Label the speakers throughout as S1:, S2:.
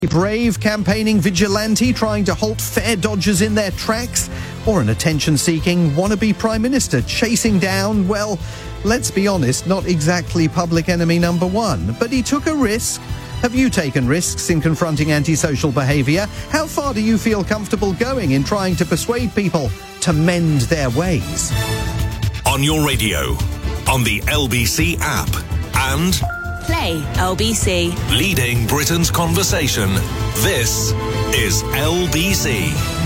S1: Brave campaigning vigilante trying to halt fare dodgers in their tracks, or an attention-seeking wannabe Prime Minister chasing down, well, let's be honest, not exactly public enemy number one, but he took a risk. Have you taken risks in confronting antisocial behaviour? How far do you feel comfortable going in trying to persuade people to mend their ways?
S2: On your radio, on the LBC app, and
S3: Play LBC.
S2: Leading Britain's conversation. This is LBC.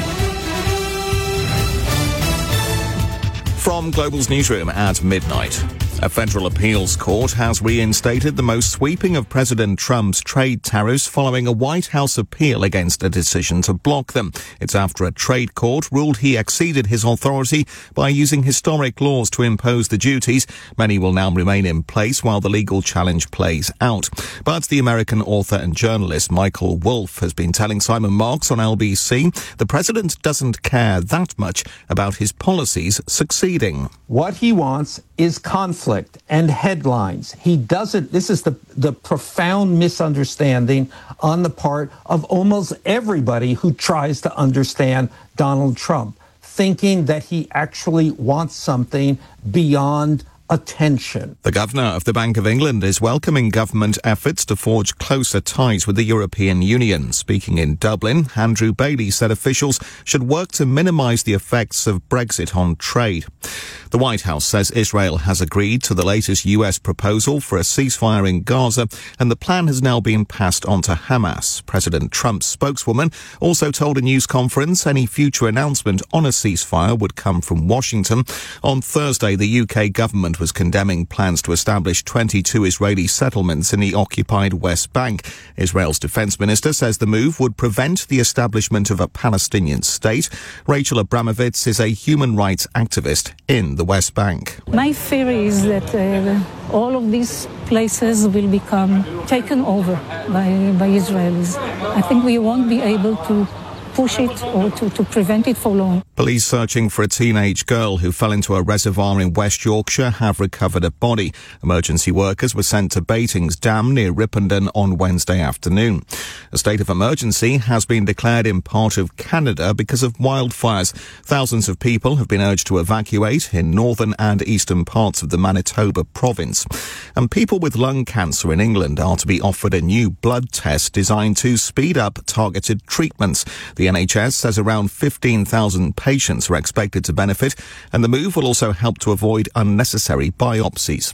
S4: From Global's newsroom at midnight. A federal appeals court has reinstated the most sweeping of President Trump's trade tariffs following a White House appeal against a decision to block them. It's after a trade court ruled he exceeded his authority by using historic laws to impose the duties. Many will now remain in place while the legal challenge plays out. But the American author and journalist Michael Wolff has been telling Simon Marks on LBC the president doesn't care that much about his policies succeeding.
S5: What he wants is conflict and headlines. He doesn't. This is the profound misunderstanding on the part of almost everybody who tries to understand Donald Trump, thinking that he actually wants something beyond attention.
S4: The Governor of the Bank of England is welcoming government efforts to forge closer ties with the European Union. Speaking in Dublin, Andrew Bailey said officials should work to minimise the effects of Brexit on trade. The White House says Israel has agreed to the latest US proposal for a ceasefire in Gaza, and the plan has now been passed on to Hamas. President Trump's spokeswoman also told a news conference any future announcement on a ceasefire would come from Washington. On Thursday, the UK government was condemning plans to establish 22 Israeli settlements in the occupied West Bank. Israel's defense minister says the move would prevent the establishment of a Palestinian state. Rachel Abramovitz is a human rights activist in the West Bank.
S6: My fear is that all of these places will become taken over by Israelis. I think we won't be able to push it or to prevent it for long.
S4: Police searching for a teenage girl who fell into a reservoir in West Yorkshire have recovered a body. Emergency workers were sent to Batings Dam near Ripponden on Wednesday afternoon. A state of emergency has been declared in part of Canada because of wildfires. Thousands of people have been urged to evacuate in northern and eastern parts of the Manitoba province. And people with lung cancer in England are to be offered a new blood test designed to speed up targeted treatments. The NHS says around 15,000 patients are expected to benefit, and the move will also help to avoid unnecessary biopsies.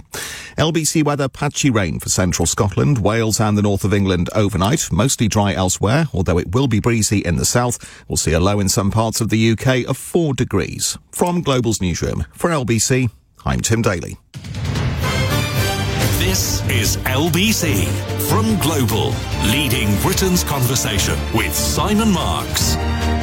S4: LBC weather: patchy rain for central Scotland, Wales and the north of England overnight. Mostly dry elsewhere, although it will be breezy in the south. We'll see a low in some parts of the UK of 4 degrees. From Global's newsroom, for LBC, I'm Tim Daly.
S2: This is LBC from Global, leading Britain's conversation with Simon Marks.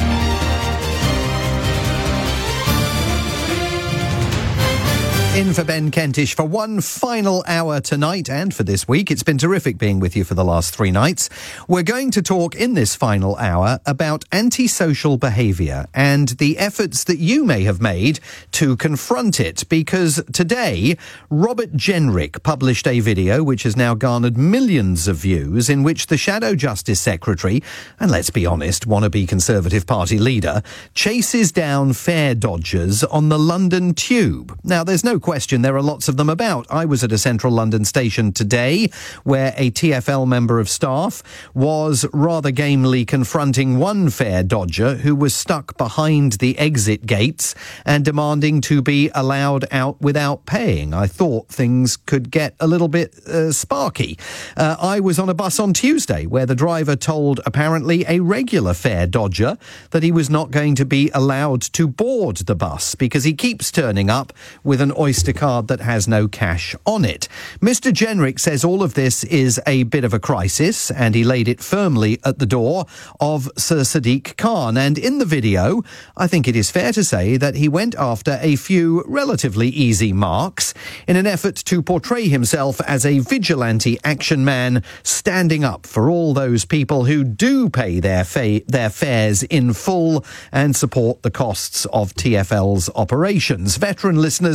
S1: In for Ben Kentish for one final hour tonight and for this week. It's been terrific being with you for the last 3 nights. We're going to talk in this final hour about antisocial behaviour and the efforts that you may have made to confront it, because today Robert Jenrick published a video which has now garnered millions of views, in which the Shadow Justice Secretary, and let's be honest, wannabe Conservative Party leader, chases down fare dodgers on the London Tube. Now, there's no question there are lots of them about. I was at a central London station today where a TfL member of staff was rather gamely confronting one fare dodger who was stuck behind the exit gates and demanding to be allowed out without paying. I thought things could get a little bit sparky. I was on a bus on Tuesday where the driver told apparently a regular fare dodger that he was not going to be allowed to board the bus because he keeps turning up with an Oyster card that has no cash on it. Mr. Jenrick says all of this is a bit of a crisis, and he laid it firmly at the door of Sir Sadiq Khan. And in the video, I think it is fair to say that he went after a few relatively easy marks in an effort to portray himself as a vigilante action man standing up for all those people who do pay their fares in full and support the costs of TfL's operations. Veteran listeners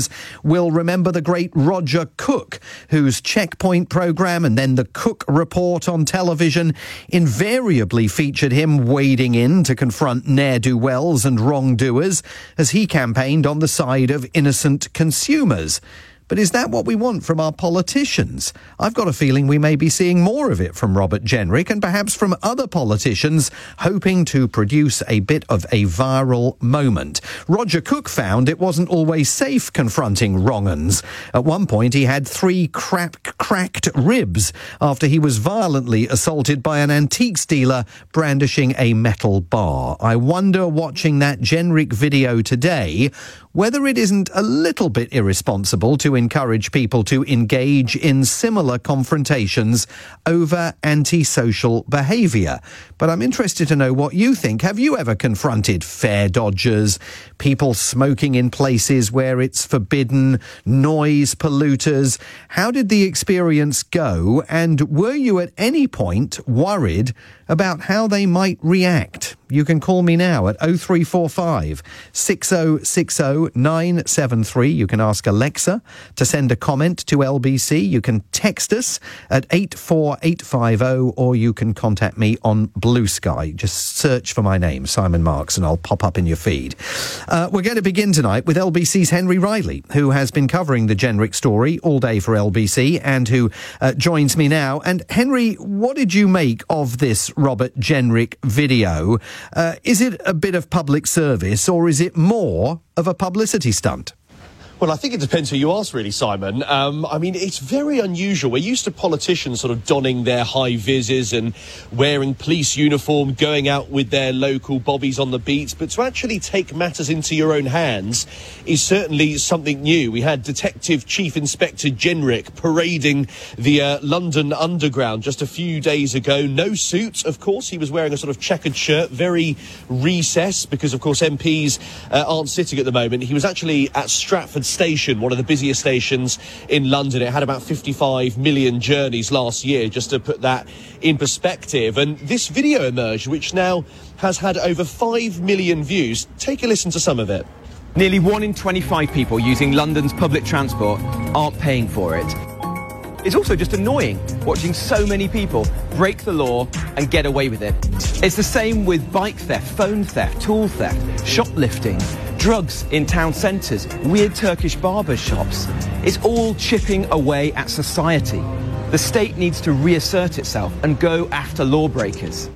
S1: will remember the great Roger Cook, whose Checkpoint programme and then the Cook Report on television invariably featured him wading in to confront ne'er-do-wells and wrongdoers as he campaigned on the side of innocent consumers. But is that what we want from our politicians? I've got a feeling we may be seeing more of it from Robert Jenrick and perhaps from other politicians hoping to produce a bit of a viral moment. Roger Cook found it wasn't always safe confronting wrong-uns. At one point, he had 3 cracked ribs after he was violently assaulted by an antiques dealer brandishing a metal bar. I wonder, watching that Jenrick video today, whether it isn't a little bit irresponsible to encourage people to engage in similar confrontations over antisocial behaviour. But I'm interested to know what you think. Have you ever confronted fare dodgers, people smoking in places where it's forbidden, noise polluters? How did the experience go? And were you at any point worried about how they might react? You can call me now at 0345 6060 973. You can ask Alexa to send a comment to LBC. You can text us at 84850, or you can contact me on Blue Sky. Just search for my name, Simon Marks, and I'll pop up in your feed. We're going to begin tonight with LBC's Henry Riley, who has been covering the Jenrick story all day for LBC and who joins me now. And Henry, what did you make of this Robert Jenrick video? Is it a bit of public service, or is it more of a publicity stunt?
S7: Well, I think it depends who you ask, really, Simon. I mean, it's very unusual. We're used to politicians sort of donning their high-vises and wearing police uniform, going out with their local bobbies on the beats. But to actually take matters into your own hands is certainly something new. We had Detective Chief Inspector Jenrick parading the London Underground just a few days ago. No suit, of course. He was wearing a sort of checkered shirt, very recessed, because, of course, MPs aren't sitting at the moment. He was actually at Stratford Station, one of the busiest stations in London. It had about 55 million journeys last year, just to put that in perspective. And this video emerged, which now has had over 5 million views. Take a listen to some of it.
S8: Nearly 1 in 25 people using London's public transport aren't paying for it. It's also just annoying watching so many people break the law and get away with it. It's the same with bike theft, phone theft, tool theft, shoplifting, drugs in town centres, weird Turkish barber shops. It's all chipping away at society. The state needs to reassert itself and go after lawbreakers.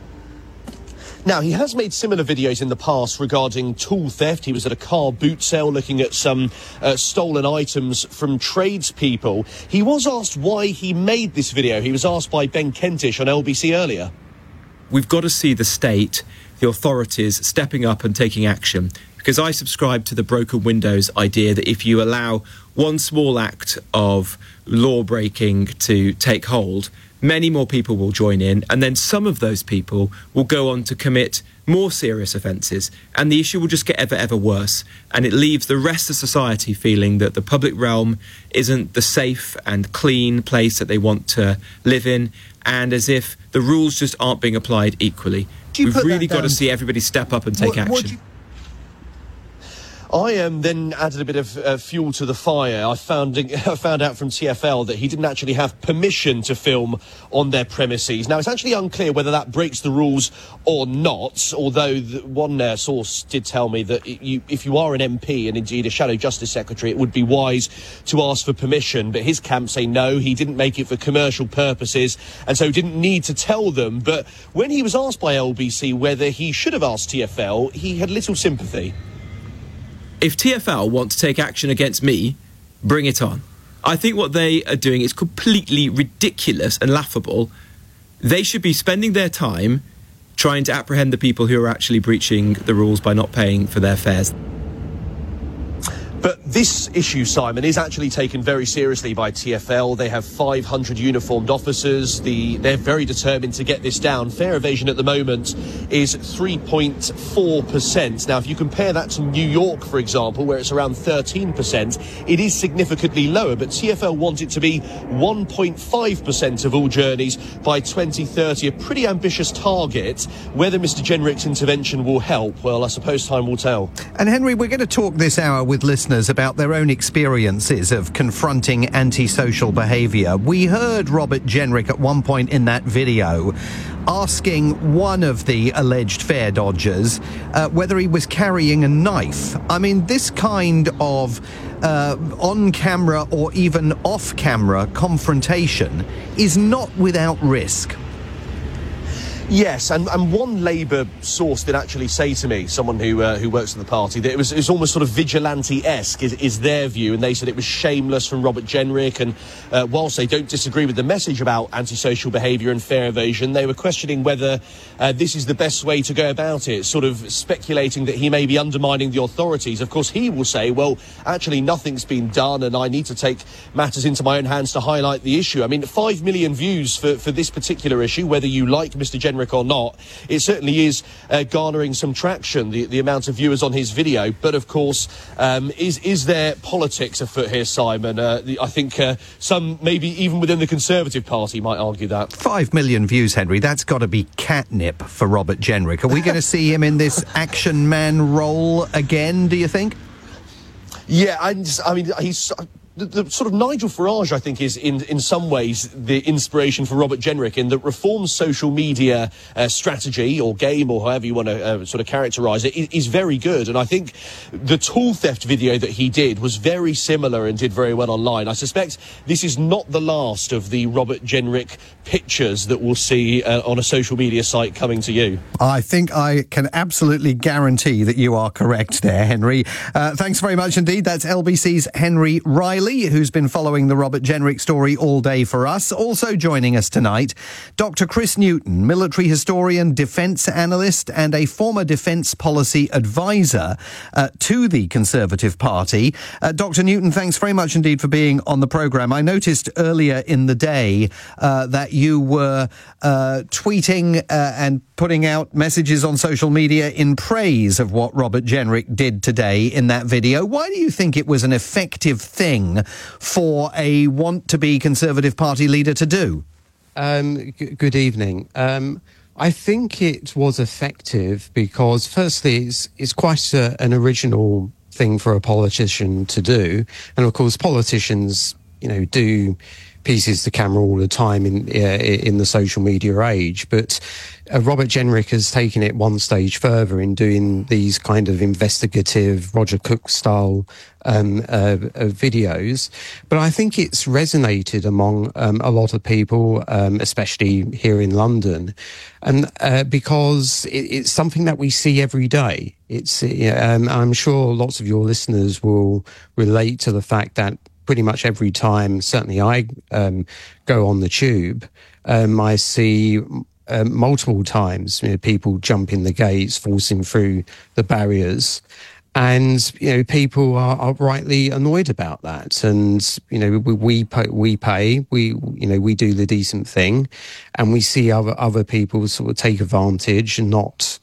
S7: Now, he has made similar videos in the past regarding tool theft. He was at a car boot sale looking at some stolen items from tradespeople. He was asked why he made this video. He was asked by Ben Kentish on LBC earlier.
S9: We've got to see the state, the authorities, stepping up and taking action. Because I subscribe to the broken windows idea that if you allow one small act of law breaking to take hold, many more people will join in, and then some of those people will go on to commit more serious offences, and the issue will just get ever worse, and it leaves the rest of society feeling that the public realm isn't the safe and clean place that they want to live in, and as if the rules just aren't being applied equally. We've really got to see everybody step up and take action.
S7: I then added a bit of fuel to the fire. I found out from TfL that he didn't actually have permission to film on their premises. Now, it's actually unclear whether that breaks the rules or not, although one source did tell me that if you are an MP and indeed a Shadow Justice Secretary, it would be wise to ask for permission. But his camp say no, he didn't make it for commercial purposes and so didn't need to tell them. But when he was asked by LBC whether he should have asked TfL, he had little sympathy.
S9: If TfL want to take action against me, bring it on. I think what they are doing is completely ridiculous and laughable. They should be spending their time trying to apprehend the people who are actually breaching the rules by not paying for their fares.
S7: But this issue, Simon, is actually taken very seriously by TfL. They have 500 uniformed officers. They're very determined to get this down. Fare evasion at the moment is 3.4%. Now, if you compare that to New York, for example, where it's around 13%, it is significantly lower. But TfL want it to be 1.5% of all journeys by 2030. A pretty ambitious target. Whether Mr. Jenrick's intervention will help, well, I suppose time will tell.
S1: And Henry, we're going to talk this hour with listeners listeners about their own experiences of confronting antisocial behaviour. We heard Robert Jenrick at one point in that video asking one of the alleged fare dodgers whether he was carrying a knife. I mean, this kind of on-camera or even off-camera confrontation is not without risk.
S7: Yes, and one Labour source did actually say to me, someone who works for the party, that it was almost sort of vigilante-esque is their view, and they said it was shameless from Robert Jenrick, and whilst they don't disagree with the message about antisocial behaviour and fare evasion, they were questioning whether this is the best way to go about it, sort of speculating that he may be undermining the authorities. Of course, he will say, well, actually nothing's been done, and I need to take matters into my own hands to highlight the issue. I mean, 5 million views for this particular issue, whether you like Mr Jenrick or not, it certainly is garnering some traction, the amount of viewers on his video. But of course, is there politics afoot here, Simon? I think some, maybe even within the Conservative Party, might argue that.
S1: 5 million views, Henry, that's got to be catnip for Robert Jenrick. Are we going to see him in this action man role again, do you think?
S7: Yeah, I mean, he's... The sort of Nigel Farage, I think, is in some ways the inspiration for Robert Jenrick, in that Reform's social media strategy or game, or however you want to sort of characterise it, is very good. And I think the tool theft video that he did was very similar and did very well online. I suspect this is not the last of the Robert Jenrick pictures that we'll see on a social media site coming to you.
S1: I think I can absolutely guarantee that you are correct there, Henry. Thanks very much indeed. That's LBC's Henry Riley, who's been following the Robert Jenrick story all day for us. Also joining us tonight, Dr. Chris Newton, military historian, defence analyst and a former defence policy advisor to the Conservative Party. Dr. Newton, thanks very much indeed for being on the programme. I noticed earlier in the day that you were tweeting and putting out messages on social media in praise of what Robert Jenrick did today in that video. Why do you think it was an effective thing for a want-to-be Conservative Party leader to do?
S10: Good evening. I think it was effective because, firstly, it's quite an original thing for a politician to do. And, of course, politicians, do pieces to camera all the time in the social media age. But Robert Jenrick has taken it one stage further in doing these kind of investigative Roger Cook style videos. But I think it's resonated among a lot of people, especially here in London, and because it's something that we see every day. I'm sure lots of your listeners will relate to the fact that pretty much every time, certainly I go on the tube, I see multiple times people jumping the gates, forcing through the barriers, and people are rightly annoyed about that. And we pay, we do the decent thing, and we see other people sort of take advantage and not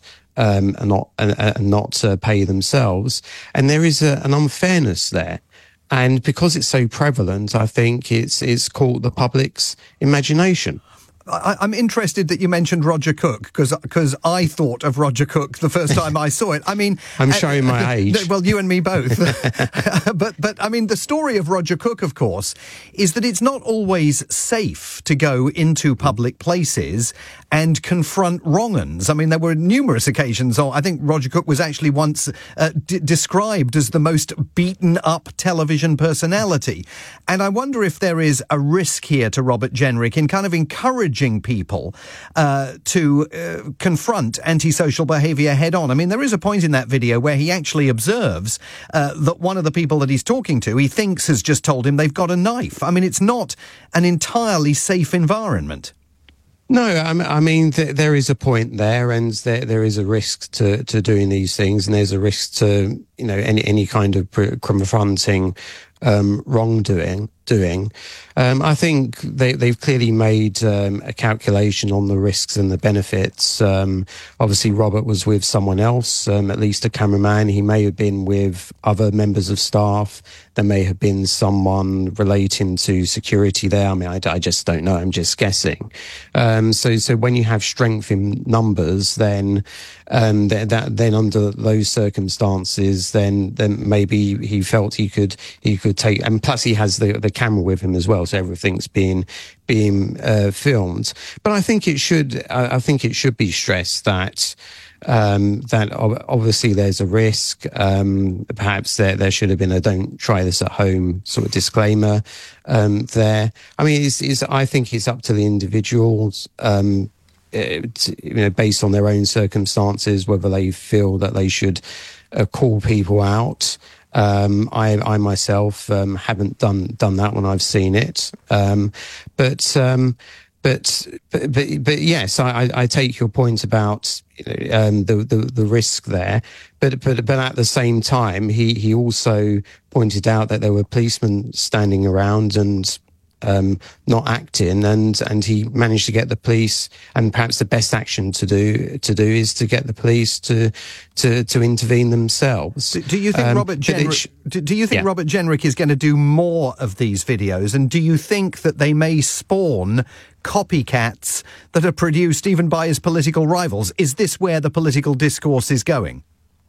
S10: pay themselves, and there is an unfairness there. And because it's so prevalent, I think it's caught the public's imagination.
S1: I'm interested that you mentioned Roger Cook, because I thought of Roger Cook the first time I saw it. I mean,
S10: I'm showing my age.
S1: Well, you and me both. but I mean, the story of Roger Cook, of course, is that it's not always safe to go into public places and confront wrong-uns. I mean, there were numerous occasions. I think Roger Cook was actually once described as the most beaten-up television personality. And I wonder if there is a risk here to Robert Jenrick in kind of encouraging people to confront antisocial behaviour head on. I mean, there is a point in that video where he actually observes that one of the people that he's talking to, he thinks has just told him they've got a knife. I mean, it's not an entirely safe environment.
S10: No, I mean, there is a point there, and there is a risk to doing these things, and there's a risk to, any kind of confronting wrongdoing. I think they've clearly made a calculation on the risks and the benefits. Obviously, Robert was with someone else, at least a cameraman. He may have been with other members of staff. There may have been someone relating to security there. I mean, I just don't know. I'm just guessing. So when you have strength in numbers, then then under those circumstances, then maybe he felt he could take, and plus he has the camera with him as well, so everything's being filmed. But I think it should be stressed that obviously there's a risk. Perhaps there should have been a "don't try this at home" sort of disclaimer there. I mean, I think it's up to the individuals, based on their own circumstances, whether they feel that they should call people out. I myself haven't done that when I've seen it, but yes, I take your point about the risk there, but at the same time, he also pointed out that there were policemen standing around and not acting, and he managed to get the police. And perhaps the best action to do is to get the police to intervene themselves.
S1: Do you think Robert Jenrick? Do you think Robert Jenrick is going to do more of these videos? And do you think that they may spawn copycats that are produced even by his political rivals? Is this where the political discourse is going?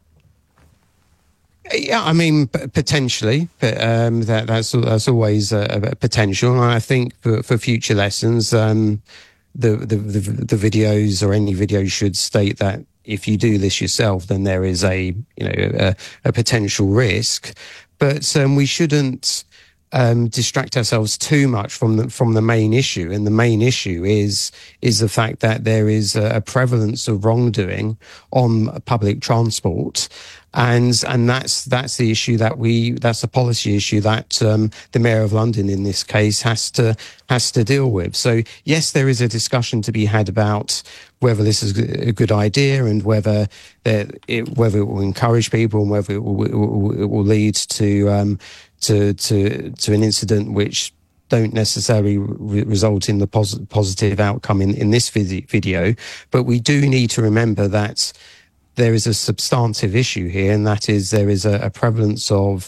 S10: Yeah, I mean, potentially, but that's always a potential. And I think for future lessons, the videos or any video should state that if you do this yourself, then there is a potential risk. But we shouldn't distract ourselves too much from the main issue. And the main issue is the fact that there is a prevalence of wrongdoing on public transport. And that's the issue that's a policy issue that the Mayor of London in this case has to deal with. So yes, there is a discussion to be had about whether this is a good idea and whether it will encourage people and whether it will lead to an incident which don't necessarily result in the positive outcome in this video. But we do need to remember that there is a substantive issue here, and that is there is a prevalence of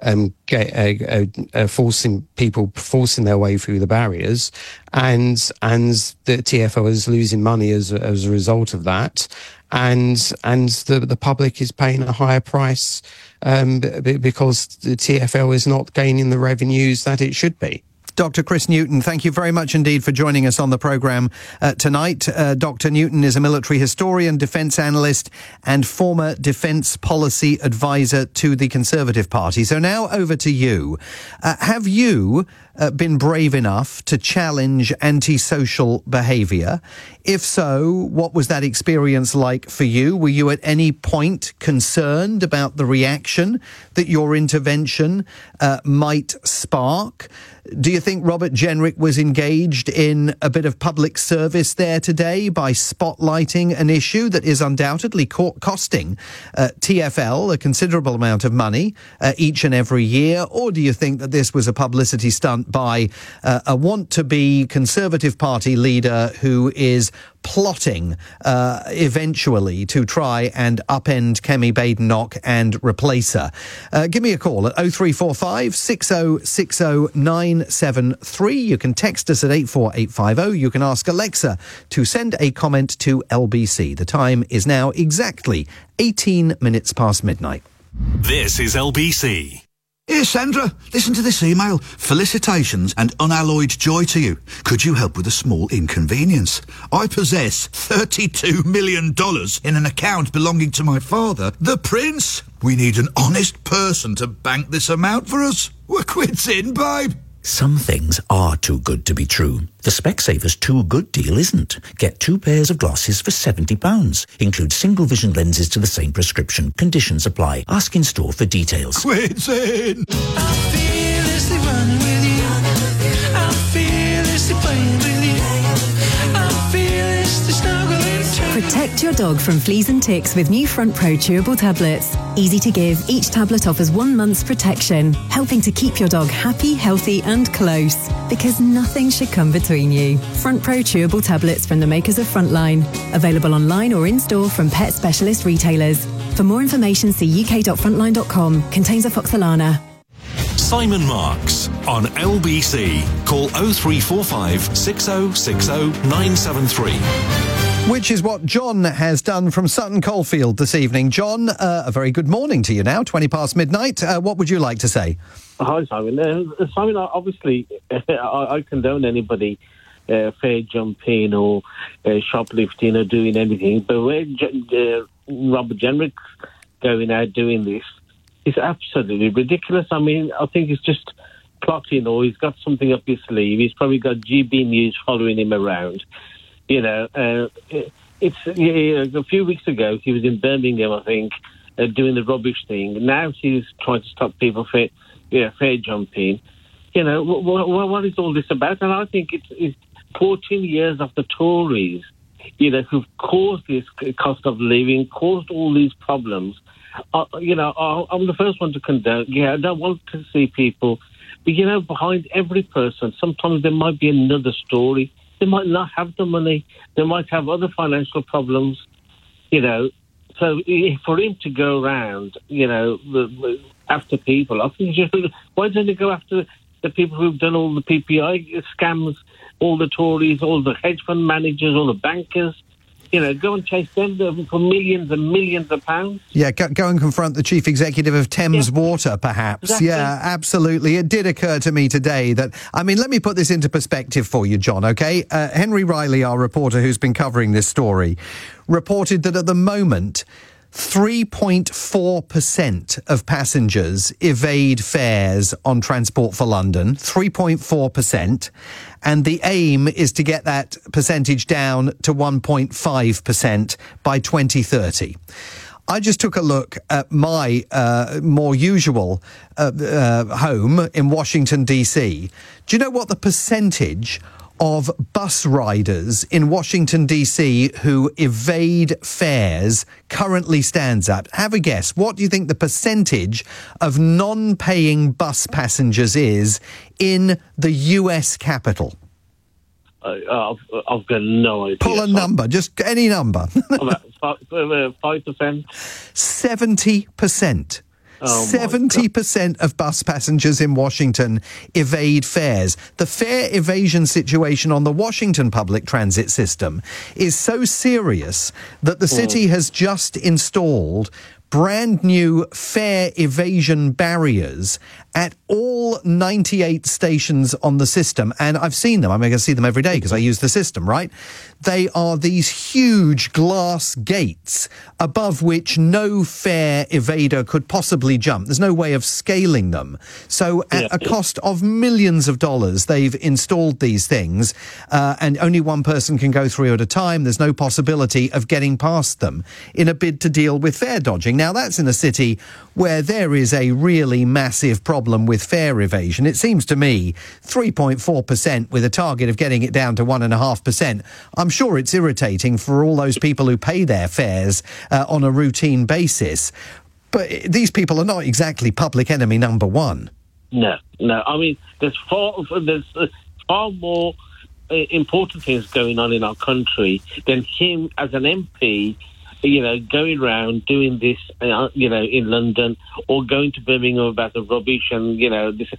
S10: forcing their way through the barriers, and the TfL is losing money as a result of that, and the public is paying a higher price because the TfL is not gaining the revenues that it should be.
S1: Dr. Chris Newton, thank you very much indeed for joining us on the programme tonight. Dr. Newton is a military historian, defence analyst and former defence policy advisor to the Conservative Party. So now over to you. Have you been brave enough to challenge antisocial behaviour? If so, what was that experience like for you? Were you at any point concerned about the reaction that your intervention might spark? Do you think Robert Jenrick was engaged in a bit of public service there today by spotlighting an issue that is undoubtedly costing TfL a considerable amount of money each and every year? Or do you think that this was a publicity stunt by a want-to-be Conservative Party leader who is plotting eventually to try and upend Kemi Badenoch and replace her? Give me a call at 0345 6060 973. You can text us at 84850. You can ask Alexa to send a comment to LBC. The time is now exactly 18 minutes past midnight.
S2: This is LBC.
S11: Here, Sandra, listen to this email. Felicitations and unalloyed joy to you. Could you help with a small inconvenience? I possess $32 million in an account belonging to my father, the Prince. We need an honest person to bank this amount for us. We're quits in, babe.
S12: Some things are too good to be true. The Specsavers Too Good deal isn't. Get 2 pairs of glasses for £70. Include single vision lenses to the same prescription. Conditions apply. Ask in store for details.
S11: Quits in.
S13: I feel it's running with you. I feel it's playing with you. I feel it's the snuggling too.
S14: Protect your dog from fleas and ticks with new Front Pro chewable tablets. Easy to give, each tablet offers 1 month's protection, helping to keep your dog happy, healthy and close. Because nothing should come between you. Front Pro chewable tablets from the makers of Frontline. Available online or in-store from pet specialist retailers. For more information, see uk.frontline.com. Contains afoxolana.
S2: Simon Marks on LBC. Call 0345 6060 973.
S1: Which is what John has done from Sutton Coldfield this evening. John, a very good morning to you now, 20 past midnight. What would you like to say?
S15: Hi, Simon. Simon, obviously, I condone anybody fair jumping or shoplifting or doing anything, but where Robert Jenrick's going out doing this, it's absolutely ridiculous. I mean, I think it's just plotting, or he's got something up his sleeve. He's probably got GB News following him around. You know, a few weeks ago, he was in Birmingham, I think, doing the rubbish thing. Now he's trying to stop people fair jumping. You know, what is all this about? And I think it's 14 years of the Tories, you know, who've caused this cost of living, caused all these problems. You know, I'm the first one to condone. Yeah, I don't want to see people, but you know, behind every person, sometimes there might be another story. They might not have the money. They might have other financial problems. You know, so for him to go around, you know, after people, I think why don't he go after the people who've done all the PPI scams, all the Tories, all the hedge fund managers, all the bankers? You know, go and chase them for millions and millions of pounds.
S1: Yeah, go and confront the chief executive of Thames Water, perhaps. Exactly. Yeah, absolutely. It did occur to me today that, I mean, let me put this into perspective for you, John, OK? Henry Riley, our reporter who's been covering this story, reported that at the moment, 3.4% of passengers evade fares on Transport for London, 3.4%, and the aim is to get that percentage down to 1.5% by 2030. I just took a look at my more usual home in Washington, D.C. Do you know what the percentage of bus riders in Washington, D.C. who evade fares currently stands at? Have a guess. What do you think the percentage of non-paying bus passengers is in the US capital?
S15: I've got no idea.
S1: Pull a number, just any number.
S15: 5%?
S1: 70%. 70% of bus passengers in Washington evade fares. The fare evasion situation on the Washington public transit system is so serious that the city has just installed brand new fare evasion barriers at all 98 stations on the system. And I've seen them. I mean, I see them every day because I use the system, right? They are these huge glass gates above which no fare evader could possibly jump. There's no way of scaling them. So at a cost of millions of dollars, they've installed these things, and only one person can go through at a time. There's no possibility of getting past them in a bid to deal with fare dodging. Now, that's in a city where there is a really massive problem with fare evasion. It seems to me 3.4% with a target of getting it down to 1.5%. I'm sure it's irritating for all those people who pay their fares on a routine basis. But these people are not exactly public enemy number one.
S15: No. I mean, there's far more important things going on in our country than him as an MP, you know, going around doing this, you know, in London, or going to Birmingham about the rubbish and, you know, this.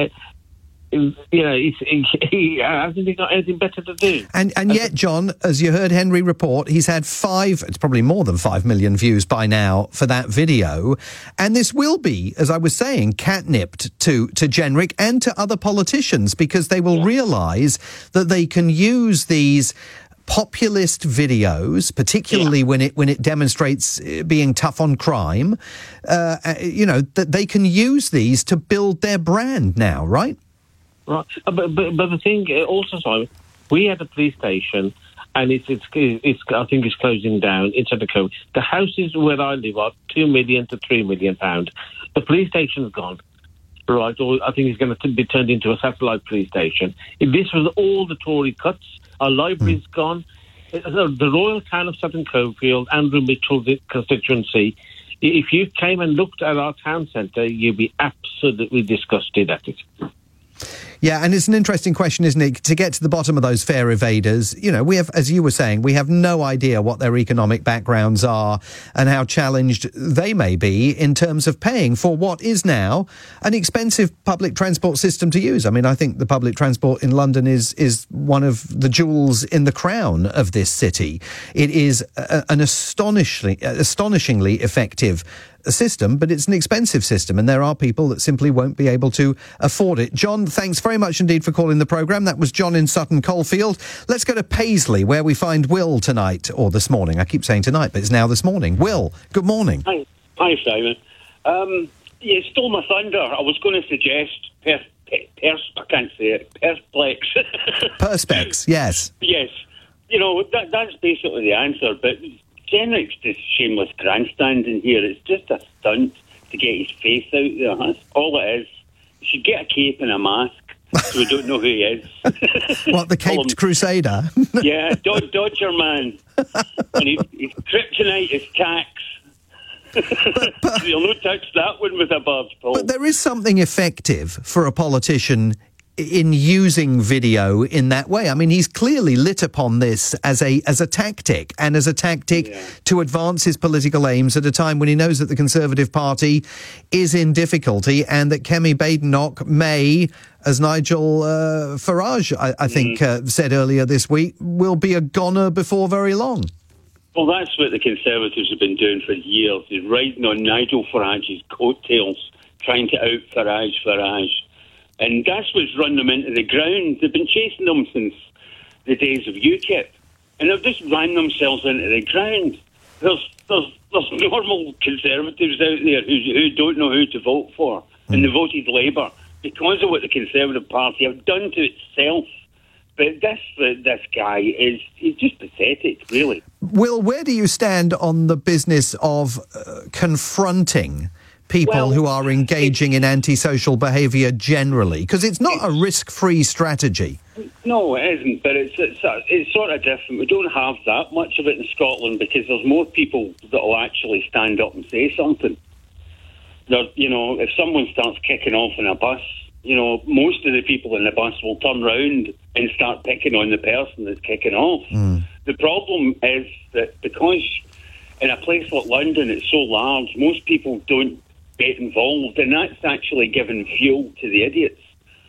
S15: You know, he hasn't got anything better to do. And
S1: yet, John, as you heard Henry report, he's had it's probably more than 5 million views by now for that video. And this will be, as I was saying, catnipped to Jenrick and to other politicians, because they will realise that they can use these populist videos, particularly when it demonstrates being tough on crime, you know, that they can use these to build their brand now, right?
S15: Right, but the thing also, Simon, we had a police station, and it's I think it's closing down in Centre Cove. The houses where I live are £2 million to £3 million. The police station's gone, right? Or I think it's going to be turned into a satellite police station. If this was all the Tory cuts, our library's gone. the Royal Town of Sutton Coldfield, Andrew Mitchell's constituency, if you came and looked at our town centre, you'd be absolutely disgusted at it.
S1: Yeah, and it's an interesting question, isn't it, to get to the bottom of those fare evaders. You know, we have, as you were saying, we have no idea what their economic backgrounds are and how challenged they may be in terms of paying for what is now an expensive public transport system to use. I mean, I think the public transport in London is one of the jewels in the crown of this city. It is an astonishingly effective system, but it's an expensive system, and there are people that simply won't be able to afford it. John, thanks very much indeed for calling the programme. That was John in Sutton Coldfield. Let's go to Paisley, where we find Will tonight, or this morning. I keep saying tonight, but it's now this morning. Will, good morning.
S16: Hi Simon. You stole my thunder. I was going to suggest I can't say it. Persplex.
S1: Perspex, yes.
S16: Yes. You know, that's basically the answer, but Jenrick's just shameless grandstanding here. It's just a stunt to get his face out there. That's all it is. You should get a cape and a mask so we don't know who he is.
S1: What, the Caped Crusader?
S16: Yeah, Dodger man. And his kryptonite is tax. You'll not touch that one with a barge pole.
S1: But there is something effective for a politician in using video in that way. I mean, he's clearly lit upon this as a tactic, and as a tactic to advance his political aims at a time when he knows that the Conservative Party is in difficulty and that Kemi Badenoch may, as Nigel Farage, I think, said earlier this week, will be a goner before very long.
S16: Well, that's what the Conservatives have been doing for years, is riding on Nigel Farage's coattails, trying to out Farage. And that's what's run them into the ground. They've been chasing them since the days of UKIP. And they've just ran themselves into the ground. There's normal Conservatives out there who don't know who to vote for. And they voted Labour because of what the Conservative Party have done to itself. But this guy he's just pathetic, really.
S1: Will, where do you stand on the business of confronting people who are engaging in antisocial behaviour generally? Because it's not a risk-free strategy.
S16: No, it isn't, but it's sort of different. We don't have that much of it in Scotland because there's more people that will actually stand up and say something. You know, if someone starts kicking off in a bus, you know, most of the people in the bus will turn round and start picking on the person that's kicking off. The problem is that because in a place like London it's so large, most people don't get involved, and that's actually giving fuel to the idiots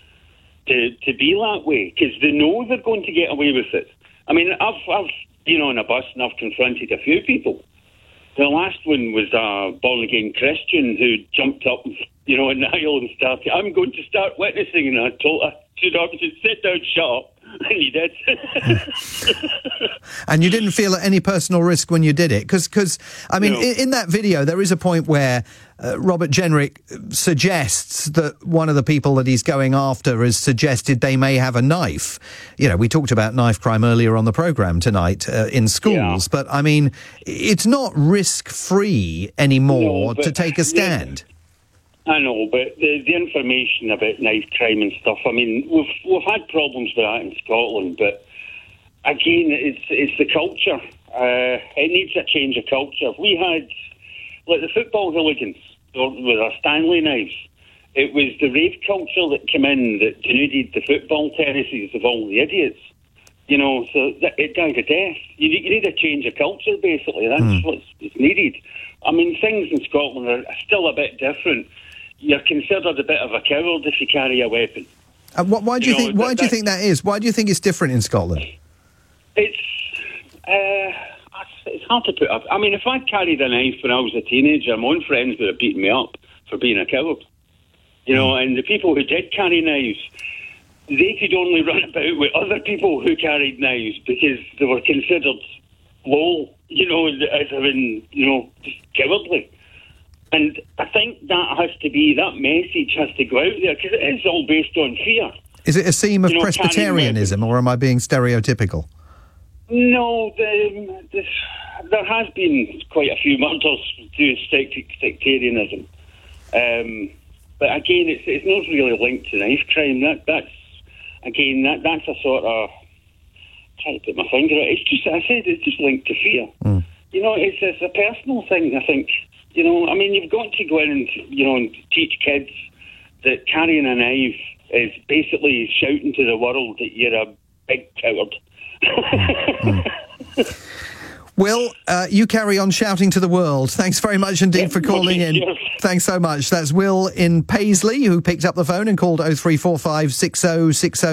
S16: to be that way, because they know they're going to get away with it. I mean, I've been on a bus and I've confronted a few people. The last one was a born-again Christian who jumped up, you know, in the aisle and started, I'm going to start witnessing, and I told her, sit down, shut up. And you did.
S1: And you didn't feel at any personal risk when you did it? Because I mean, in that video, there is a point where Robert Jenrick suggests that one of the people that he's going after has suggested they may have a knife. You know, we talked about knife crime earlier on the programme tonight in schools. But, I mean, it's not risk-free anymore to take a stand.
S16: I know, but the information about knife crime and stuff, I mean, we've had problems with that in Scotland, but again, it's the culture. It needs a change of culture. If we had, like the football hooligans with our Stanley knives, it was the rave culture that came in that denuded the football terraces of all the idiots. You know, so it died a death. You need a change of culture, basically. That's what's needed. I mean, things in Scotland are still a bit different. You're considered a bit of a coward if you carry a weapon.
S1: Why do you think? Why do you think that is? Why do you think it's different in Scotland?
S16: It's hard to put up. I mean, if I carried a knife when I was a teenager, my own friends would have beaten me up for being a coward. You know, and the people who did carry knives, they could only run about with other people who carried knives because they were considered low. You know, as having, you know, just cowardly. And I think that message has to go out there, because it is all based on fear.
S1: Is it a theme of Presbyterianism, or am I being stereotypical?
S16: No, there has been quite a few murders due to sectarianism. But again, it's not really linked to knife crime. That's a sort of trying to put my finger on it. It's just linked to fear. You know, it's a personal thing, I think. You know, I mean, you've got to go in and, you know, and teach kids that carrying a knife is basically shouting to the world that you're a big coward.
S1: Will, you carry on shouting to the world. Thanks very much indeed for calling in.
S16: Yes.
S1: Thanks so much. That's Will in Paisley, who picked up the phone and called 0345 60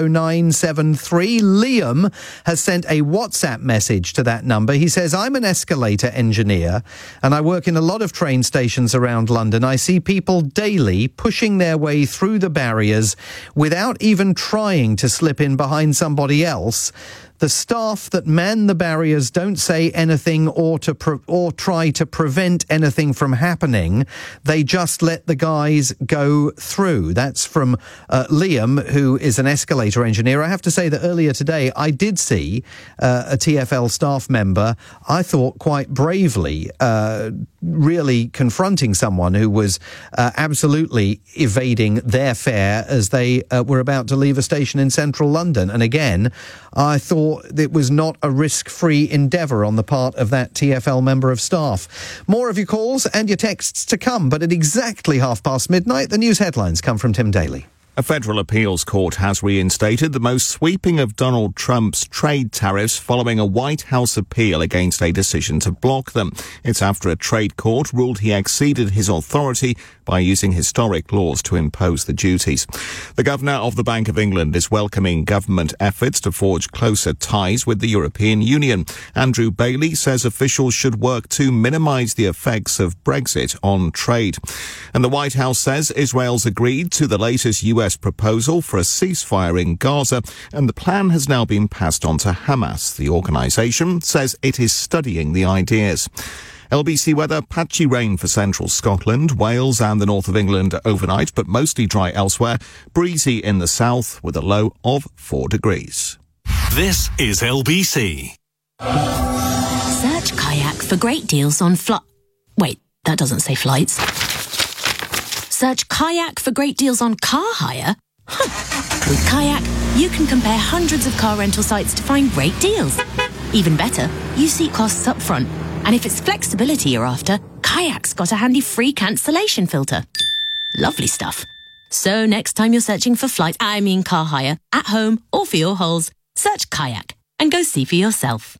S1: 60973. Liam has sent a WhatsApp message to that number. He says, I'm an escalator engineer and I work in a lot of train stations around London. I see people daily pushing their way through the barriers without even trying to slip in behind somebody else. The staff that man the barriers don't say anything or try to prevent anything from happening. They just let the guys go through. That's from Liam, who is an escalator engineer. I have to say that earlier today I did see a TfL staff member, I thought quite bravely, really confronting someone who was absolutely evading their fare as they were about to leave a station in central London. And again, I thought it was not a risk-free endeavour on the part of that TfL member of staff. More of your calls and your texts to come, but at exactly midnight, the news headlines come from Tim Daly.
S4: A federal appeals court has reinstated the most sweeping of Donald Trump's trade tariffs following a White House appeal against a decision to block them. It's after a trade court ruled he exceeded his authority by using historic laws to impose the duties. The governor of the Bank of England is welcoming government efforts to forge closer ties with the European Union. Andrew Bailey says officials should work to minimise the effects of Brexit on trade. And the White House says Israel's agreed to the latest US proposal for a ceasefire in Gaza, and the plan has now been passed on to Hamas. The organisation says it is studying the ideas. LBC weather, patchy rain for central Scotland, Wales and the north of England overnight, but mostly dry elsewhere. Breezy in the south with a low of 4 degrees.
S2: This is LBC.
S3: Search Kayak for great deals on Wait, that doesn't say flights. Search Kayak for great deals on car hire. With Kayak, you can compare hundreds of car rental sites to find great deals. Even better, you see costs up front. And if it's flexibility you're after, Kayak's got a handy free cancellation filter. Lovely stuff. So next time you're searching for car hire, at home or for your holes, search Kayak and go see for yourself.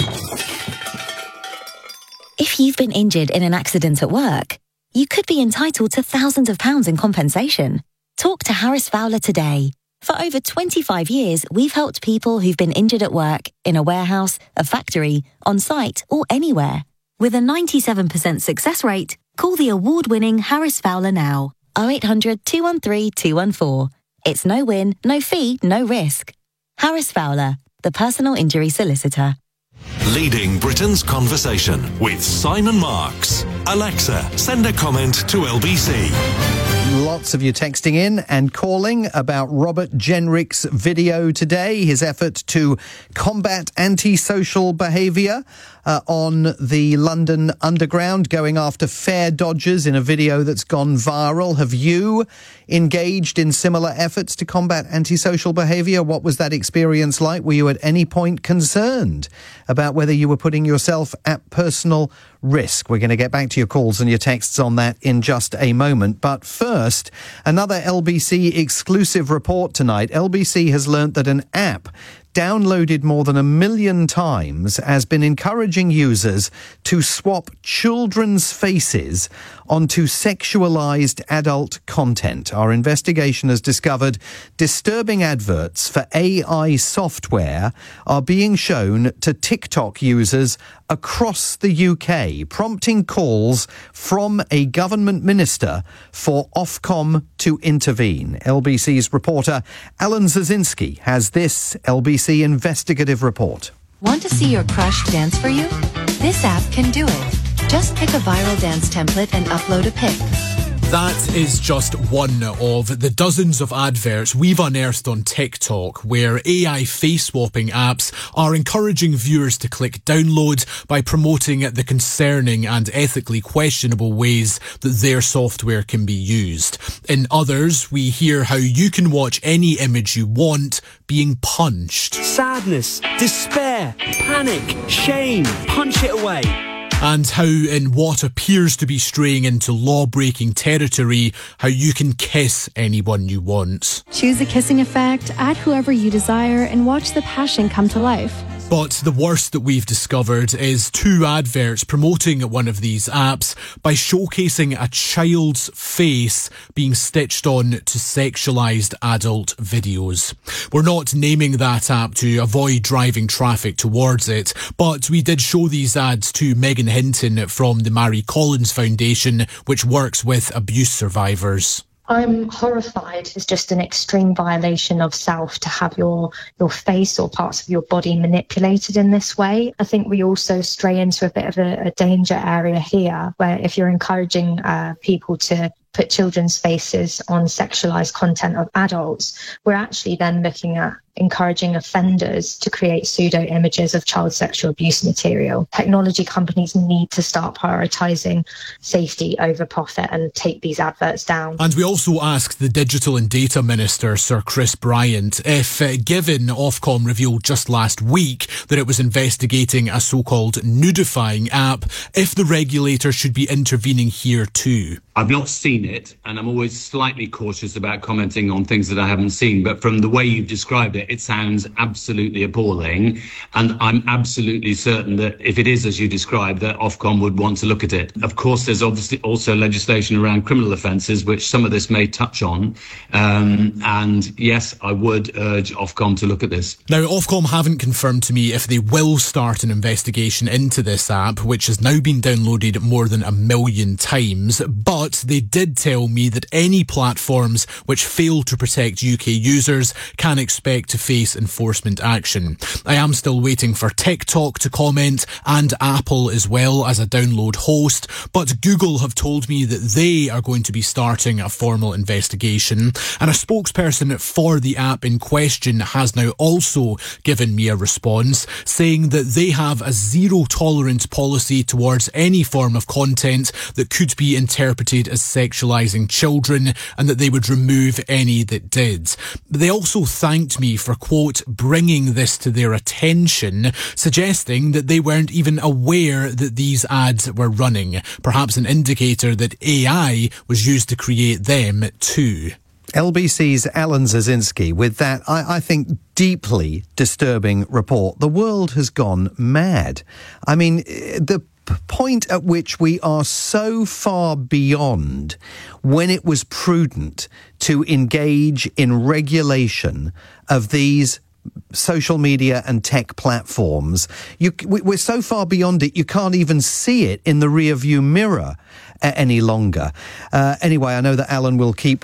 S17: If you've been injured in an accident at work, you could be entitled to thousands of pounds in compensation. Talk to Harris Fowler today. For over 25 years, we've helped people who've been injured at work, in a warehouse, a factory, on site, or anywhere. With a 97% success rate, call the award-winning Harris Fowler now. 0800 213 214. It's no win, no fee, no risk. Harris Fowler, the personal injury solicitor.
S2: Leading Britain's conversation with Simon Marks. Alexa, send a comment to LBC.
S1: Lots of you texting in and calling about Robert Jenrick's video today, his effort to combat antisocial behaviour on the London Underground, going after fare dodgers in a video that's gone viral. Have you engaged in similar efforts to combat antisocial behaviour? What was that experience like? Were you at any point concerned about whether you were putting yourself at personal risk? We're going to get back to your calls and your texts on that in just a moment. But first, another LBC exclusive report tonight. LBC has learnt that an app downloaded more than 1 million times has been encouraging users to swap children's faces onto sexualized adult content. Our investigation has discovered disturbing adverts for AI software are being shown to TikTok users across the UK, prompting calls from a government minister for Ofcom to intervene. LBC's reporter Alan Zazinski has this LBC investigative report.
S18: Want to see your crush dance for you? This app can do it. Just pick a viral dance template and upload a pic.
S19: That is just one of the dozens of adverts we've unearthed on TikTok where AI face swapping apps are encouraging viewers to click download by promoting the concerning and ethically questionable ways that their software can be used. In others, we hear how you can watch any image you want being punched.
S20: Sadness, despair, panic, shame, punch it away.
S19: And how, in what appears to be straying into law-breaking territory, how you can kiss anyone you want.
S21: Choose the kissing effect, add whoever you desire, and watch the passion come to life.
S19: But the worst that we've discovered is 2 adverts promoting one of these apps by showcasing a child's face being stitched on to sexualised adult videos. We're not naming that app to avoid driving traffic towards it, but we did show these ads to Megan Hinton from the Mary Collins Foundation, which works with abuse survivors.
S22: I'm horrified. It's just an extreme violation of self to have your face or parts of your body manipulated in this way. I think we also stray into a bit of a danger area here, where if you're encouraging people to put children's faces on sexualized content of adults, we're actually then looking at encouraging offenders to create pseudo images of child sexual abuse material. Technology companies need to start prioritizing safety over profit and take these adverts down.
S19: And we also asked the Digital and Data Minister, Sir Chris Bryant, if, given Ofcom revealed just last week that it was investigating a so-called nudifying app, if the regulator should be intervening here too.
S23: I've not seen it, and I'm always slightly cautious about commenting on things that I haven't seen, but from the way you've described it, it sounds absolutely appalling, and I'm absolutely certain that if it is as you described, that Ofcom would want to look at it. Of course, there's obviously also legislation around criminal offences, which some of this may touch on, and yes, I would urge Ofcom to look at this.
S19: Now, Ofcom haven't confirmed to me if they will start an investigation into this app, which has now been downloaded more than 1 million times, but they did tell me that any platforms which fail to protect UK users can expect to face enforcement action. I am still waiting for TikTok to comment and Apple as well as a download host, but Google have told me that they are going to be starting a formal investigation, and a spokesperson for the app in question has now also given me a response saying that they have a zero tolerance policy towards any form of content that could be interpreted as sexualising children, and that they would remove any that did. They also thanked me for, quote, bringing this to their attention, suggesting that they weren't even aware that these ads were running, perhaps an indicator that AI was used to create them too.
S1: LBC's Alan Zazinski with that, I think, deeply disturbing report. The world has gone mad. I mean, the point at which we are so far beyond when it was prudent to engage in regulation of these social media and tech platforms. We're so far beyond it, you can't even see it in the rearview mirror any longer. Anyway, I know that Alan will keep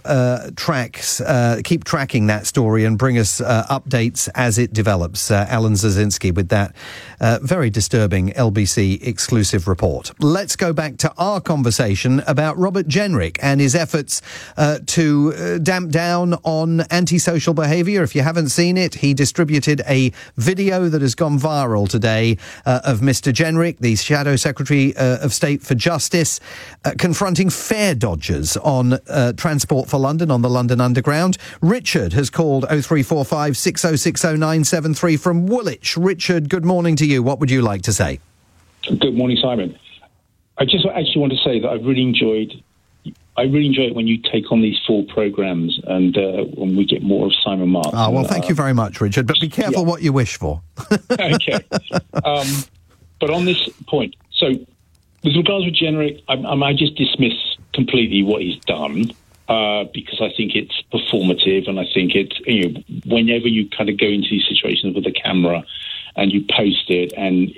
S1: tracking that story and bring us updates as it develops. Alan Zazinski with that very disturbing LBC exclusive report. Let's go back to our conversation about Robert Jenrick and his efforts to damp down on antisocial behaviour. If you haven't seen it, he distributed a video that has gone viral today of Mr. Jenrick, the Shadow Secretary of State for Justice, confronting fare dodgers on Transport for London on the London Underground. Richard has called 0345 6060 973 from Woolwich. Richard, good morning to you. What would you like to say?
S24: Good morning, Simon. I just actually want to say that I really enjoy it when you take on these full programmes and when we get more of Simon Marks.
S1: Oh, well, thank you very much, Richard, but be careful what you wish for.
S24: Okay. But on this point, so with regards to Jenrick, I just dismiss completely what he's done because I think it's performative, and I think it's, whenever you kind of go into these situations with a camera and you post it and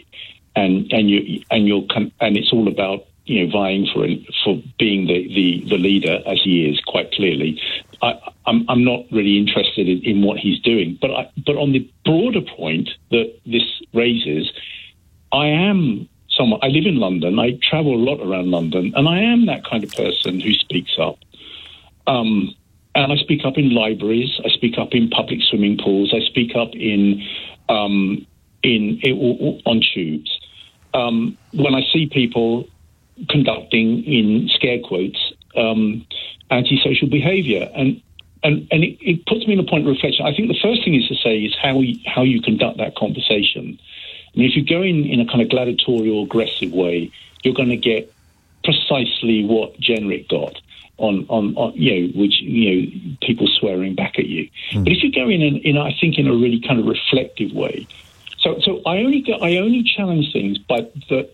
S24: it's all about vying for being the leader, as he is quite clearly. I'm not really interested in what he's doing, but on the broader point that this raises, I am someone. I live in London. I travel a lot around London, and I am that kind of person who speaks up. And I speak up in libraries. I speak up in public swimming pools. I speak up on tubes. When I see people conducting, in scare quotes, antisocial behaviour, and it puts me in a point of reflection. I think the first thing is to say is how you conduct that conversation. I mean, if you go in a kind of gladiatorial, aggressive way, you're going to get precisely what Jenrick got on which people swearing back at you. But if you go in I think in a really kind of reflective way. So I only challenge things that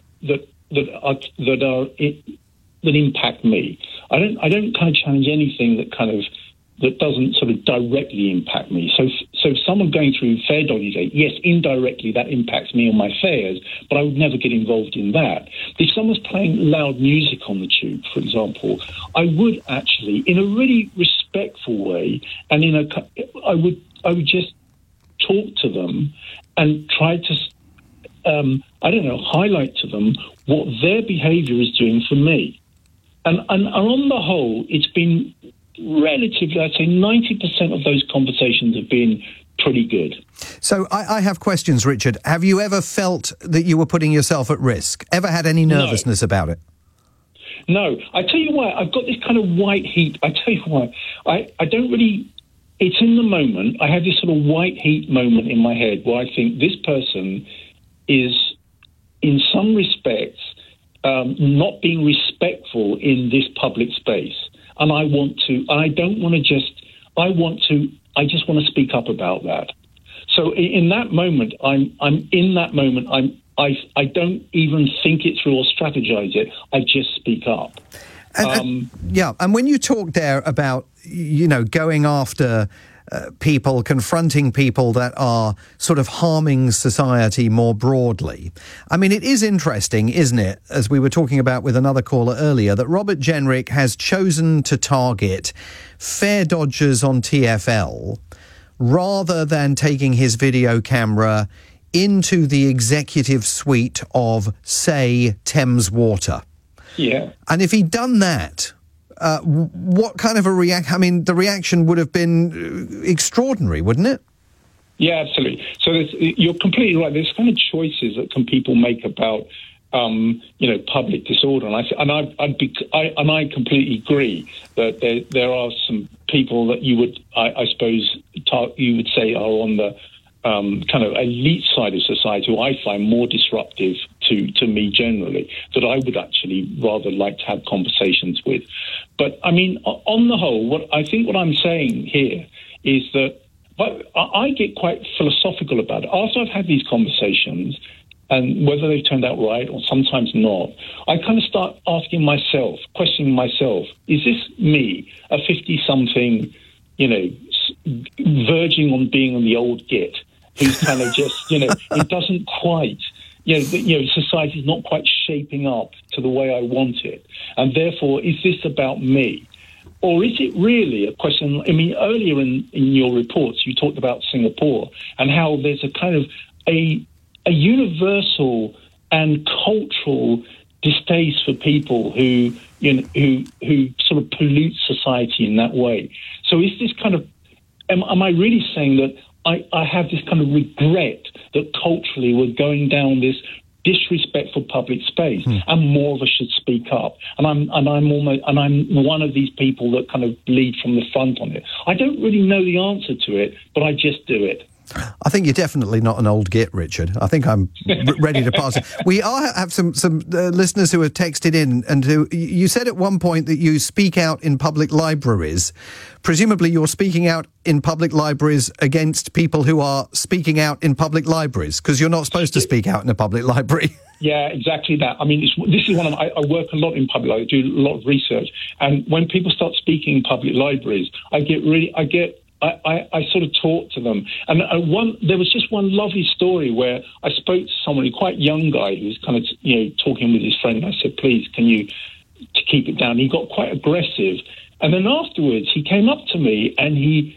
S24: impact me. I don't kind of challenge anything that doesn't sort of directly impact me. So if someone going through Fair Dodgy Day, yes, indirectly that impacts me on my fares, but I would never get involved in that. If someone's playing loud music on the tube, for example, I would actually, in a really respectful way, and I would just talk to them and try to, highlight to them what their behaviour is doing for me. And on the whole, it's been relatively, I'd say 90% of those conversations have been pretty good.
S1: So I have questions, Richard. Have you ever felt that you were putting yourself at risk? Ever had any nervousness about it?
S24: No. I tell you why. I've got this kind of white heat. I tell you why. I don't really... It's in the moment. I have this sort of white heat moment in my head where I think this person is, in some respects, not being respectful in this public space. And I just want to speak up about that. So in that moment, I don't even think it through or strategize it. I just speak up.
S1: And when you talk there about, going after people, confronting people that are sort of harming society more broadly, I mean, it is interesting, isn't it, as we were talking about with another caller earlier, that Robert Jenrick has chosen to target fare dodgers on TfL rather than taking his video camera into the executive suite of, say, Thames Water.
S24: Yeah.
S1: And if he'd done that, what kind of a reaction? I mean, the reaction would have been extraordinary, wouldn't it?
S24: Yeah, absolutely. So you're completely right. There's kind of choices that people make about, public disorder, and I completely agree that there are some people that you would, I suppose, you would say are on the kind of elite side of society, who I find more disruptive to me generally, that I would actually rather like to have conversations with. But I mean, on the whole, what I'm saying here is that I get quite philosophical about it. After I've had these conversations, and whether they've turned out right or sometimes not, I kind of start asking myself, questioning myself, is this me, a 50-something, verging on being on the old git, who's kind of just, it doesn't quite, society's not quite shaping up to the way I want it. And therefore, is this about me? Or is it really a question? I mean, earlier in your reports, you talked about Singapore and how there's a kind of a universal and cultural distaste for people who sort of pollute society in that way. So is this kind of, am I really saying that I have this kind of regret that culturally we're going down this disrespectful public space, and more of us should speak up? And I'm one of these people that kind of lead from the front on it. I don't really know the answer to it, but I just do it.
S1: I think you're definitely not an old git, Richard. I think I'm ready to pass it. We have some listeners who have texted in, and who, you said at one point that you speak out in public libraries. Presumably you're speaking out in public libraries against people who are speaking out in public libraries, because you're not supposed to speak out in a public library.
S24: Yeah, exactly that. I mean, this is I work a lot in public libraries, I do a lot of research, and when people start speaking in public libraries, I sort of talk to them. And there was just one lovely story where I spoke to someone, a quite young guy, who was kind of, talking with his friend. I said, please, can you keep it down? He got quite aggressive. And then afterwards, he came up to me and he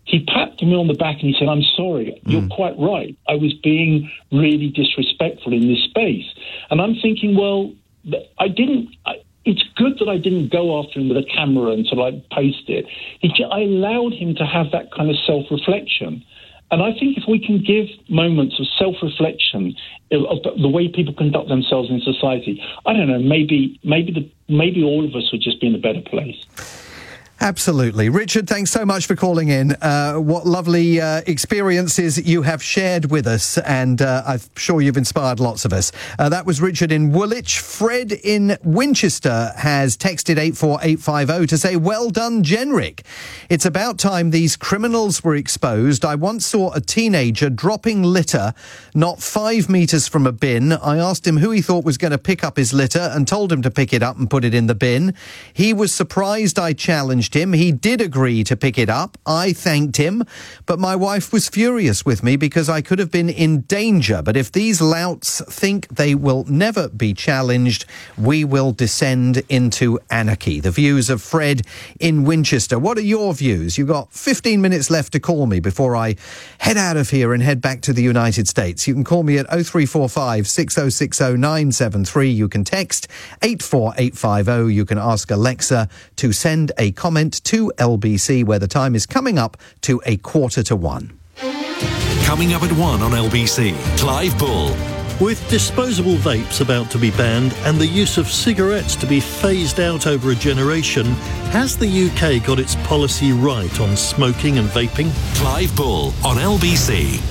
S24: he patted me on the back and he said, "I'm sorry, you're quite right. I was being really disrespectful in this space." And I'm thinking, well, it's good that I didn't go after him with a camera and sort of post it. I allowed him to have that kind of self-reflection. And I think if we can give moments of self-reflection of the way people conduct themselves in society, I don't know, maybe all of us would just be in a better place.
S1: Absolutely. Richard, thanks so much for calling in. What lovely experiences you have shared with us, and I'm sure you've inspired lots of us. That was Richard in Woolwich. Fred in Winchester has texted 84850 to say, "Well done, Jenrick. It's about time these criminals were exposed. I once saw a teenager dropping litter not 5 metres from a bin. I asked him who he thought was going to pick up his litter and told him to pick it up and put it in the bin. He was surprised I challenged him. He did agree to pick it up. I thanked him, but my wife was furious with me because I could have been in danger. But if these louts think they will never be challenged, we will descend into anarchy." The views of Fred in Winchester. What are your views? You've got 15 minutes left to call me before I head out of here and head back to the United States. You can call me at 0345 6060 973. You can text 84850. You can ask Alexa to send a comment to LBC, where the time is coming up to 1:15.
S2: Coming up at 1 on LBC, Clive Bull.
S5: With disposable vapes about to be banned and the use of cigarettes to be phased out over a generation, has the UK got its policy right on smoking and vaping?
S2: Clive Bull on LBC.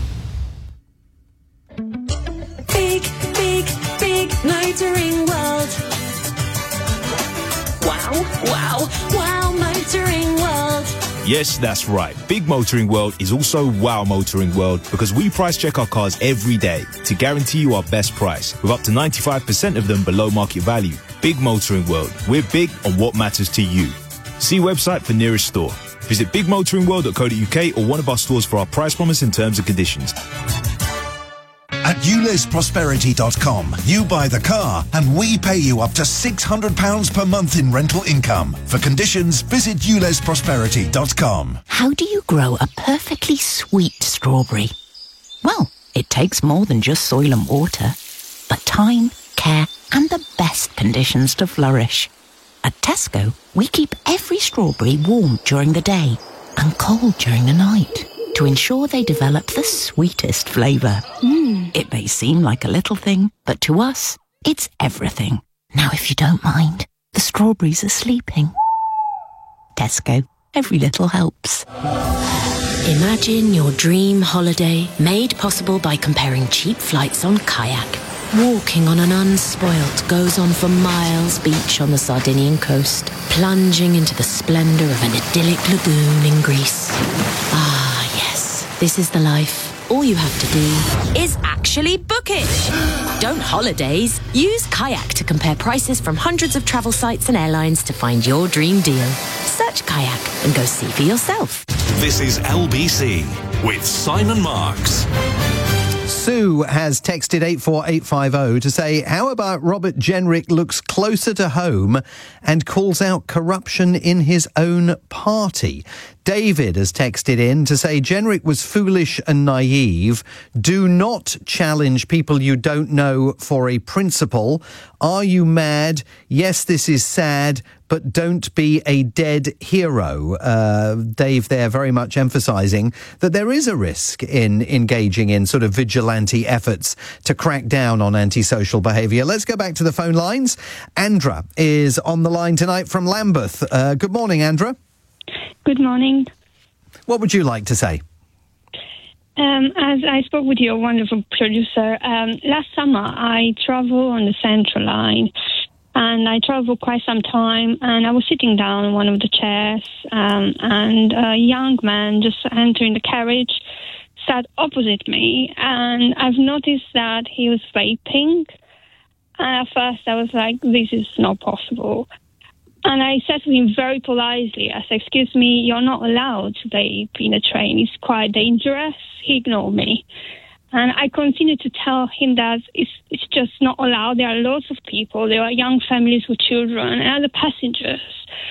S6: Big, big, big motoring world. Wow, wow, wow, motoring world.
S8: Yes, that's right. Big Motoring World is also Wow Motoring World, because we price check our cars every day to guarantee you our best price, with up to 95% of them below market value. Big Motoring World. We're big on what matters to you. See website for nearest store. Visit bigmotoringworld.co.uk or one of our stores for our price promise and terms and conditions.
S9: At ULEZProsperity.com, you buy the car and we pay you up to £600 per month in rental income. For conditions, visit ULEZProsperity.com.
S25: How do you grow a perfectly sweet strawberry? Well, it takes more than just soil and water, but time, care, and the best conditions to flourish. At Tesco, we keep every strawberry warm during the day and cold during the night to ensure they develop the sweetest flavour. It may seem like a little thing, but to us, it's everything. Now, if you don't mind, the strawberries are sleeping. Tesco, every little helps.
S3: Imagine your dream holiday made possible by comparing cheap flights on Kayak. Walking on an unspoilt goes on for miles beach on the Sardinian coast, plunging into the splendour of an idyllic lagoon in Greece. Ah, yes, this is the life. All you have to do is actually book it. Don't holidays. Use Kayak to compare prices from hundreds of travel sites and airlines to find your dream deal. Search Kayak and go see for yourself.
S2: This is LBC with Simon Marks.
S1: Sue has texted 84850 to say, how about Robert Jenrick looks closer to home and calls out corruption in his own party? David has texted in to say, Jenrick was foolish and naive. Do not challenge people you don't know for a principle. Are you mad? Yes, this is sad, but don't be a dead hero. Dave there very much emphasising that there is a risk in engaging in sort of vigilante efforts to crack down on antisocial behaviour. Let's go back to the phone lines. Andra is on the line tonight from Lambeth. Good morning, Andra.
S26: Good morning.
S1: What would you like to say?
S26: As I spoke with your wonderful producer, last summer I travelled on the Central Line, and I travelled quite some time, and I was sitting down in one of the chairs, and a young man just entering the carriage sat opposite me, and I've noticed that he was vaping, and at first I was like, this is not possible. And I said to him very politely, I said, excuse me, you're not allowed to vape in a train. It's quite dangerous. He ignored me. And I continued to tell him that it's just not allowed. There are lots of people. There are young families with children and other passengers.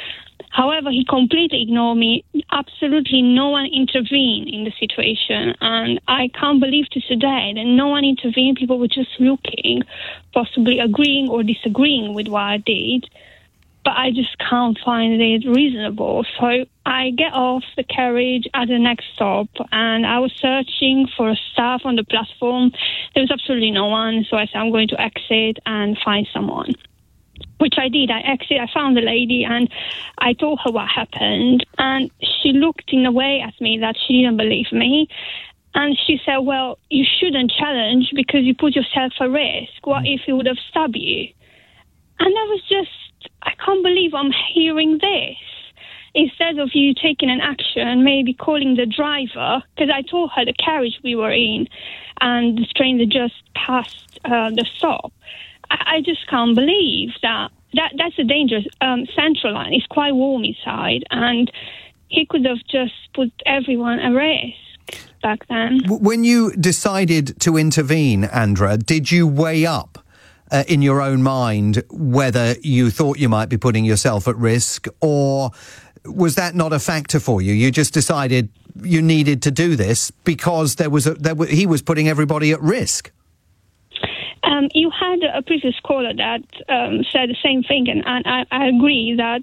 S26: However, he completely ignored me. Absolutely no one intervened in the situation. And I can't believe to today that no one intervened. People were just looking, possibly agreeing or disagreeing with what I did. But I just can't find it reasonable. So I get off the carriage at the next stop, and I was searching for staff on the platform. There was absolutely no one, so I said I'm going to exit and find someone, which I did. I exited, I found the lady, and I told her what happened, and she looked in a way at me that she didn't believe me. And she said, well, you shouldn't challenge because you put yourself at risk. What if he would have stabbed you? And I was just, I can't believe I'm hearing this. Instead of you taking an action, maybe calling the driver, because I told her the carriage we were in and the stranger just passed the stop. I just can't believe that. That's a dangerous Central Line. It's quite warm inside, and he could have just put everyone at risk back then.
S1: When you decided to intervene, Andra, did you weigh up in your own mind whether you thought you might be putting yourself at risk, or was that not a factor for you? You just decided you needed to do this because he was putting everybody at risk?
S26: You had a previous caller that said the same thing, and I agree that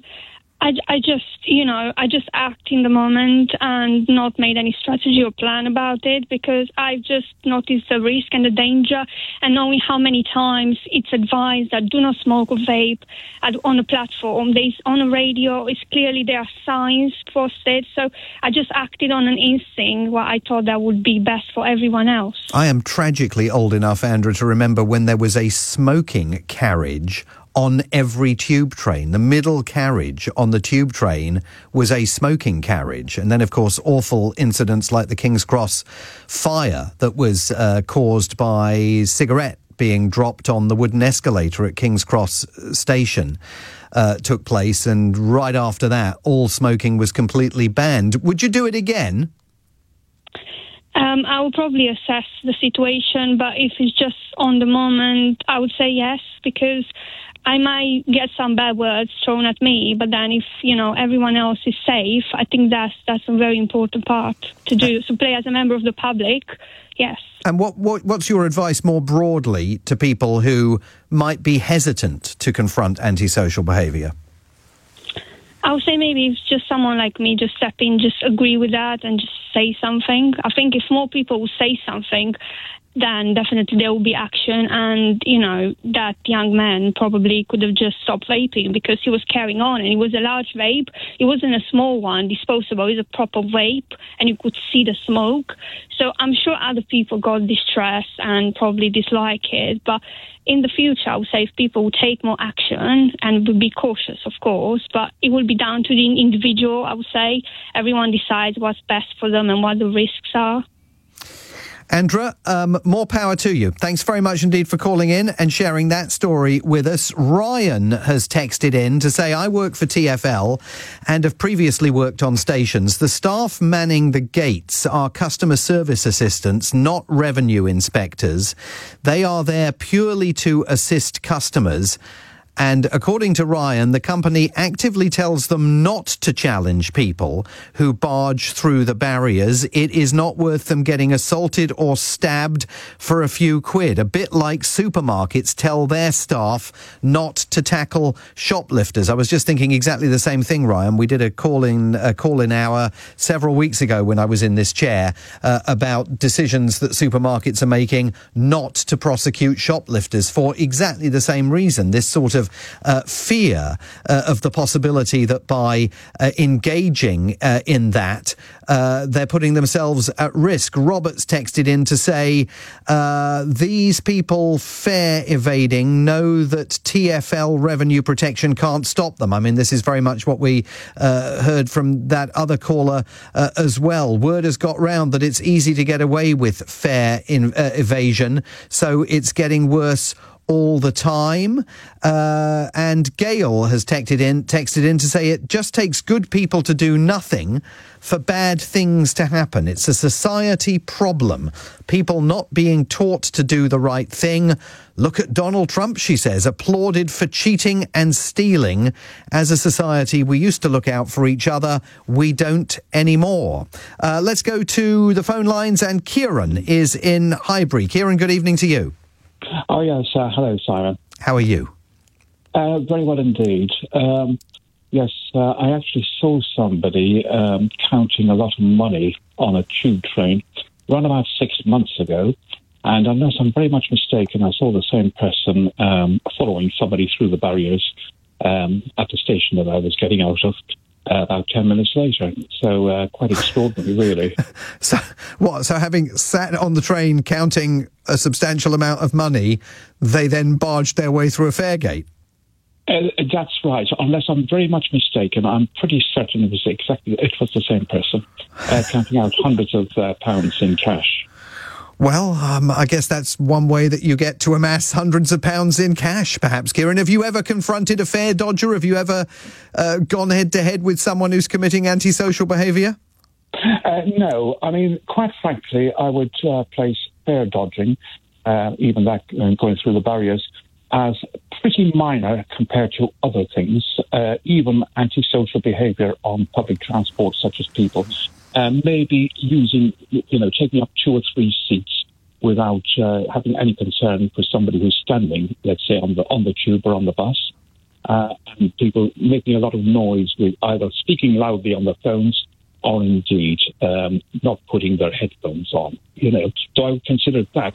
S26: I just act in the moment and not made any strategy or plan about it, because I just noticed the risk and the danger, and knowing how many times it's advised that do not smoke or vape on a platform. On a radio, it's clearly there are signs posted, so I just acted on an instinct what I thought that would be best for everyone else.
S1: I am tragically old enough, Andra, to remember when there was a smoking carriage on every tube train. The middle carriage on the tube train was a smoking carriage. And then, of course, awful incidents like the King's Cross fire that was caused by cigarette being dropped on the wooden escalator at King's Cross station took place. And right after that, all smoking was completely banned. Would you do it again?
S26: I will probably assess the situation, but if it's just on the moment, I would say yes, because I might get some bad words thrown at me, but then if, everyone else is safe, I think that's a very important part to do. So play as a member of the public, yes.
S1: And what's your advice more broadly to people who might be hesitant to confront antisocial behaviour?
S26: I would say maybe if just someone like me just step in, just agree with that and just say something. I think if more people will say something, then definitely there will be action. And, that young man probably could have just stopped vaping because he was carrying on, and it was a large vape. It wasn't a small one, disposable. It was a proper vape, and you could see the smoke. So I'm sure other people got distressed and probably dislike it. But in the future, I would say if people would take more action and would be cautious, of course, but it will be down to the individual, I would say. Everyone decides what's best for them and what the risks are.
S1: Andra, more power to you. Thanks very much indeed for calling in and sharing that story with us. Ryan has texted in to say, I work for TfL and have previously worked on stations. The staff manning the gates are customer service assistants, not revenue inspectors. They are there purely to assist customers. And according to Ryan, the company actively tells them not to challenge people who barge through the barriers. It is not worth them getting assaulted or stabbed for a few quid. A bit like supermarkets tell their staff not to tackle shoplifters. I was just thinking exactly the same thing, Ryan. We did a call-in hour several weeks ago when I was in this chair about decisions that supermarkets are making not to prosecute shoplifters for exactly the same reason. This sort of fear of the possibility that by engaging in that, they're putting themselves at risk. Robert's texted in to say, these people fare evading know that TfL revenue protection can't stop them. I mean, this is very much what we heard from that other caller as well. Word has got round that it's easy to get away with fare evasion, so it's getting worse all the time. And Gail has texted in to say it just takes good people to do nothing for bad things to happen. It's a society problem. People not being taught to do the right thing. Look at Donald Trump, she says, applauded for cheating and stealing. As a society, we used to look out for each other. We don't anymore. Let's go to the phone lines, and Kieran is in Highbury. Kieran, good evening to you.
S7: Oh, yes. Hello, Simon.
S1: How are you?
S7: Very well indeed. Yes, I actually saw somebody counting a lot of money on a tube train around about 6 months ago. And unless I'm very much mistaken, I saw the same person following somebody through the barriers at the station that I was getting out of about 10 minutes later. So quite extraordinary, really.
S1: So having sat on the train counting a substantial amount of money, they then barged their way through a fare gate?
S7: That's right. Unless I'm very much mistaken, I'm pretty certain it was the same person counting out hundreds of pounds in cash.
S1: Well, I guess that's one way that you get to amass hundreds of pounds in cash, perhaps. Kieran, have you ever confronted a fare dodger? Have you ever gone head-to-head with someone who's committing antisocial behaviour?
S7: No. I mean, quite frankly, I would place fare dodging, even that going through the barriers, as pretty minor compared to other things, even antisocial behaviour on public transport, such as people maybe using, taking up 2 or 3 seats without having any concern for somebody who's standing, let's say, on the tube or on the bus, and people making a lot of noise with either speaking loudly on their phones or indeed not putting their headphones on. So I would consider that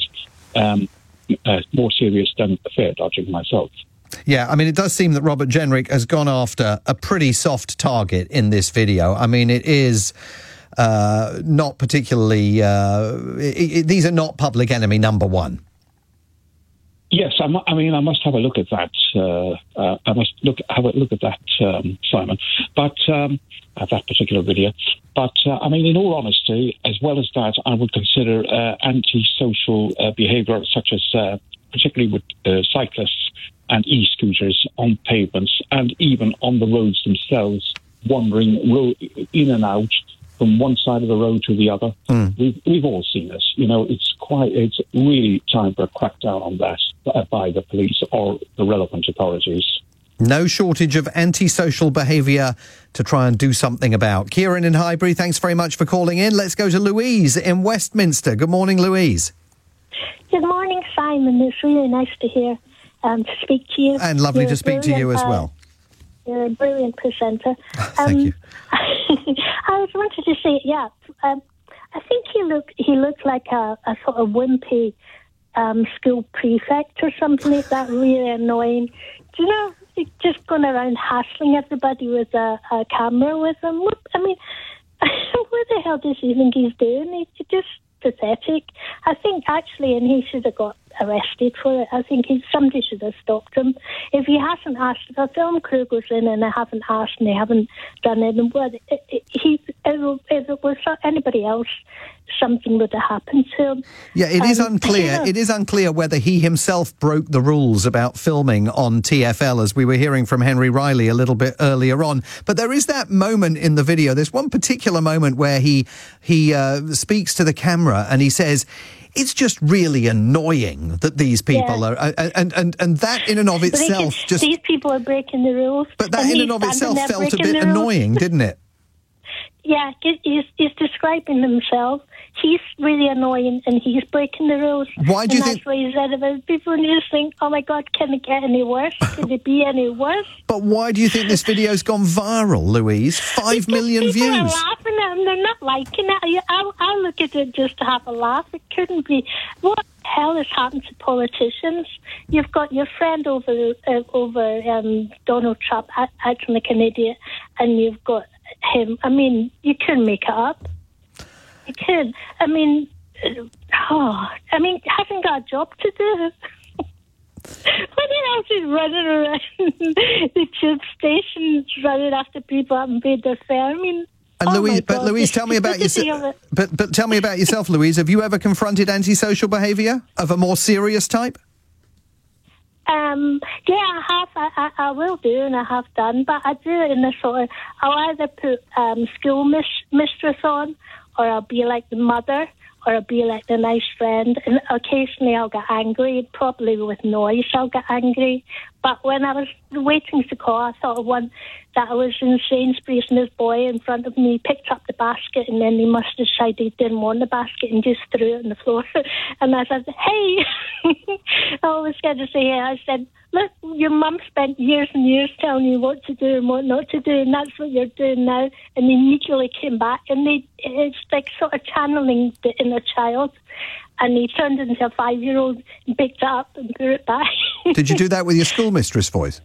S7: more serious than fare dodging myself.
S1: Yeah, I mean, it does seem that Robert Jenrick has gone after a pretty soft target in this video. I mean, it is not particularly... these are not public enemy number one.
S7: Yes, I must have a look at that. I must have a look at that, Simon. But at that particular video. But in all honesty, as well as that, I would consider antisocial behaviour, such as particularly with cyclists and e-scooters on pavements and even on the roads themselves, wandering in and out from one side of the road to the other. We've all seen this. It's really time for a crackdown on that by the police or the relevant authorities.
S1: No shortage of antisocial behaviour to try and do something about. Kieran in Highbury, thanks very much for calling in. Let's go to Louise in Westminster. Good morning, Louise.
S10: Good morning, Simon. It's really nice to speak to you.
S1: And lovely to speak to you as well.
S10: You're a brilliant presenter.
S1: Thank you.
S10: I wanted to say, I think he looked like a sort of wimpy school prefect or something like that, really annoying. Do you know, just going around hassling everybody with a camera with him. What the hell does he think he's doing? He's just pathetic. I think actually, and he should have got arrested for it. I think somebody should have stopped him. If he hasn't asked, if a film crew goes in and they haven't asked and they haven't done it, if it was anybody else, something would have happened to him.
S1: Yeah, it is unclear. It is unclear whether he himself broke the rules about filming on TfL, as we were hearing from Henry Riley a little bit earlier on. But there is that moment in the video. There's one particular moment where he speaks to the camera and he says, "It's just really annoying that these people are," and that in and of itself just...
S10: These people are breaking the rules.
S1: But that in and of itself felt a bit annoying, didn't it?
S10: Yeah, he's describing himself. He's really annoying and he's breaking the rules.
S1: Why do you think...
S10: That's what he said about people, and you just think, oh my God, can it get any worse? Can it be any worse?
S1: But why do you think this video's gone viral, Louise? 5 million views.
S10: People are laughing at him. They're not liking it. I look at it just to have a laugh. It couldn't be. What the hell has happened to politicians? You've got your friend over Donald Trump acting like an idiot, and you've got him. I mean, you couldn't make it up. You could. Hasn't got a job to do. What else is running around the tube stations, running after people haven't paid their fare?
S1: Louise, tell me about yourself. But tell me about yourself, Louise. Have you ever confronted antisocial behaviour of a more serious type?
S10: I have. I will do, and I have done. But I do it in the sort of, I'll either put school mistress on, or I'll be like the mother, or I'll be like the nice friend. And occasionally I'll get angry, probably with noise I'll get angry. But when I was waiting to call, I thought of one that I was in Sainsbury's and this boy in front of me picked up the basket, and then he must have decided he didn't want the basket and just threw it on the floor. And I said, hey, I was going to say, I said, look, your mum spent years and years telling you what to do and what not to do, and that's what you're doing now. And he immediately came back, and it's like sort of channeling the inner child. And he turned into a 5-year-old and picked it up and threw it back.
S1: Did you do that with your schoolmistress voice?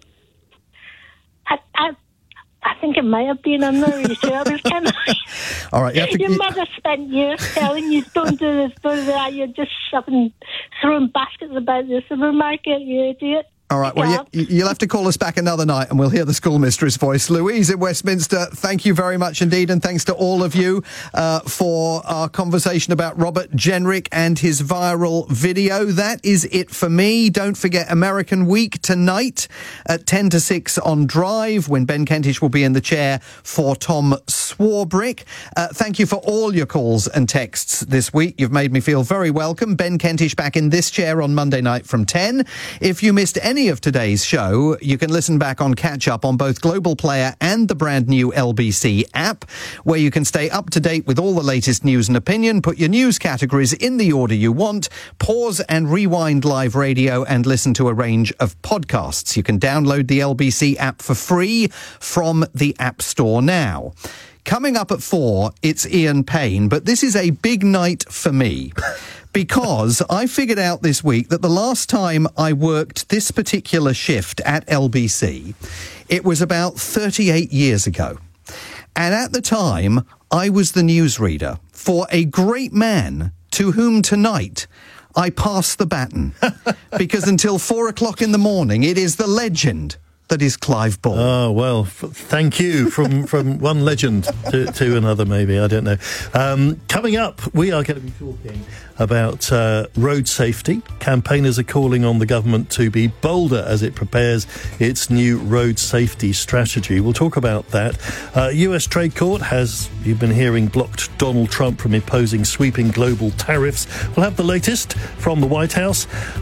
S10: I think it might have been. I'm not really sure. I was kind of
S1: all right.
S10: Your mother spent years telling you, don't do this, don't do that. You're just throwing baskets about the supermarket, you idiot.
S1: All right, well, you'll have to call us back another night and we'll hear the schoolmistress voice. Louise in Westminster, thank you very much indeed, and thanks to all of you for our conversation about Robert Jenrick and his viral video. That is it for me. Don't forget American Week tonight at 10 to 6 on Drive, when Ben Kentish will be in the chair for Tom Swarbrick. Thank you for all your calls and texts this week. You've made me feel very welcome. Ben Kentish back in this chair on Monday night from 10. If you missed any of today's show, you can listen back on Catch Up on both Global Player and the brand new LBC app, where you can stay up to date with all the latest news and opinion, put your news categories in the order you want, pause and rewind live radio, and listen to a range of podcasts. You can download the LBC app for free from the App Store now. Coming up at 4, it's Ian Payne, but this is a big night for me. Because I figured out this week that the last time I worked this particular shift at LBC, it was about 38 years ago. And at the time, I was the newsreader for a great man to whom tonight I pass the baton. Because until 4 o'clock in the morning, it is the legend that is Clive Ball.
S5: Oh, well, thank you. From one legend to another, maybe. I don't know. Coming up, we are going to be talking about road safety. Campaigners are calling on the government to be bolder as it prepares its new road safety strategy. We'll talk about that. US Trade Court has, you've been hearing, blocked Donald Trump from imposing sweeping global tariffs. We'll have the latest from the White House.